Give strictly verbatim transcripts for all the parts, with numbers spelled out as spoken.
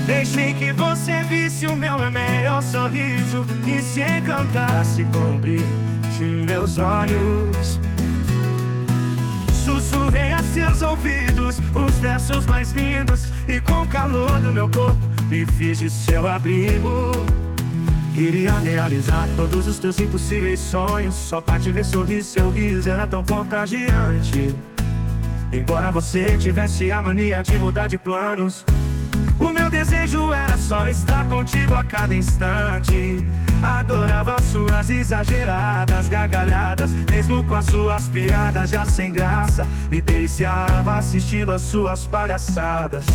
Deixei que você visse o meu melhor sorriso e se encantasse com o brilho de meus olhos. Sussurrei a seus ouvidos os versos mais lindos, e com o calor do meu corpo me fiz de seu abrigo. Queria realizar todos os teus impossíveis sonhos, só pra te ver sorrir. Seu riso era tão contagiante. Embora você tivesse a mania de mudar de planos, o meu desejo era só estar contigo a cada instante. Adorava suas exageradas gargalhadas, mesmo com as suas piadas já sem graça. Me deliciava assistindo as suas palhaçadas.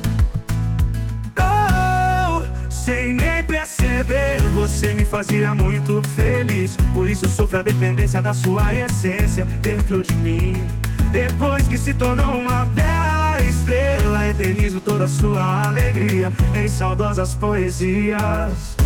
Oh, sem nem perceber, você me fazia muito feliz. Por isso sofro a dependência da sua essência dentro de mim. Depois que se tornou uma bela estrela, eternizo toda a sua alegria em saudosas poesias.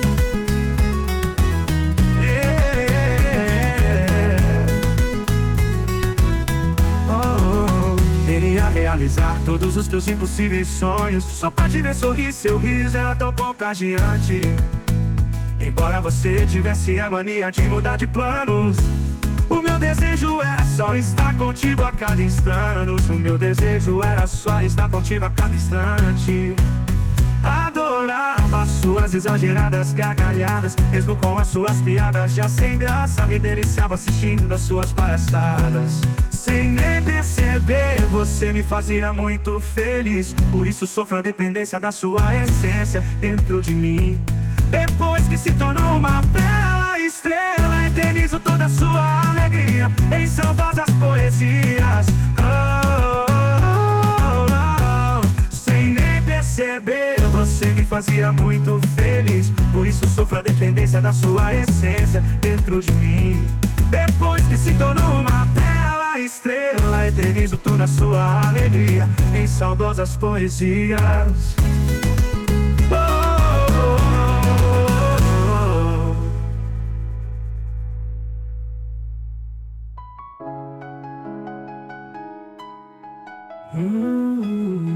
Queria realizar todos os teus impossíveis sonhos, só pra te ver sorrir. Seu riso era tão contagiante. Embora você tivesse a mania de mudar de planos, o meu desejo era só estar contigo a cada instante. O meu desejo era só estar contigo a cada instante. Adorava suas exageradas gargalhadas, mesmo com as suas piadas já sem graça. Me deliciava assistindo as suas palhaçadas. Sem nem perceber, você me fazia muito feliz. Por isso sofro a dependência da sua essência dentro de mim. Depois que se tornou uma bela estrela, eternizo toda a sua alegria em saudosas poesias. Oh, oh, oh, oh. Sem nem perceber, você me fazia muito feliz. Por isso sofro a dependência da sua essência dentro de mim. Depois que se tornou uma bela estrela, eternizo toda a sua alegria em saudosas poesias. Oh, oh, oh, oh. Hum.